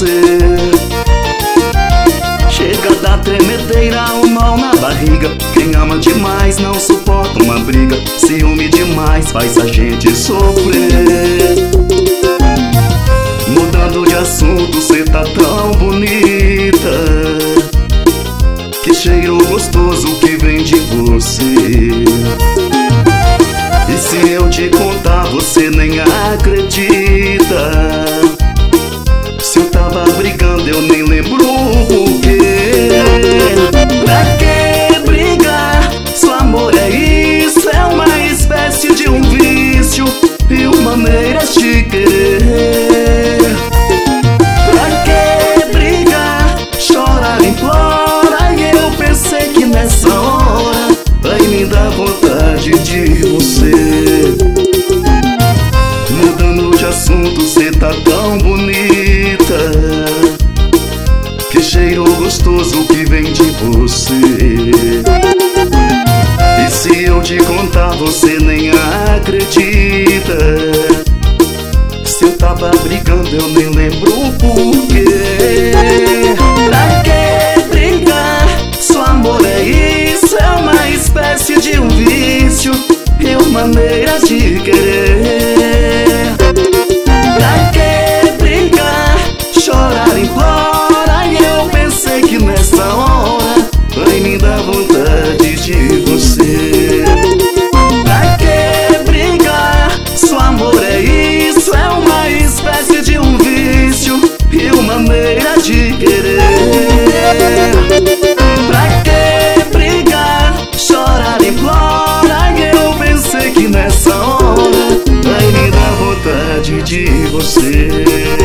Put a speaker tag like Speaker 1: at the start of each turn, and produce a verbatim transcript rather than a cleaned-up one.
Speaker 1: você. Chega da tremedeira, um mal na barriga. Quem ama demais não suporta uma briga. Ciúme demais faz a gente sofrer. Mudando de assunto, cê tá tão bonita. Que cheiro gostoso que vem de você. E se eu te contar, você nem acredita. Se eu tava brigando, eu nem lembro o porquê. Pra que brigar? Seu amor é isso, é uma espécie de um vício e uma maneira de querer. Pra que brigar? Chorar, implora. E eu pensei que nessa hora vai me dar vontade de você. Mudando de assunto, cê tá tão bonita. Que cheiro gostoso que vem de você. E se eu te contar, você nem acredita. Se eu tava brigando, eu nem lembro o porquê. Pra que brigar? Seu amor é isso, é uma espécie de um vício e uma maneira de querer. Pra que brigar? Chorar, implora. E eu pensei que nessa hora vai me dar vontade de você. Pra que brigar? Seu amor é isso, é uma espécie de um vício e uma maneira de querer. Pra que brigar? Chorar, implora. E eu pensei que nessa hora vai me dar vontade de você.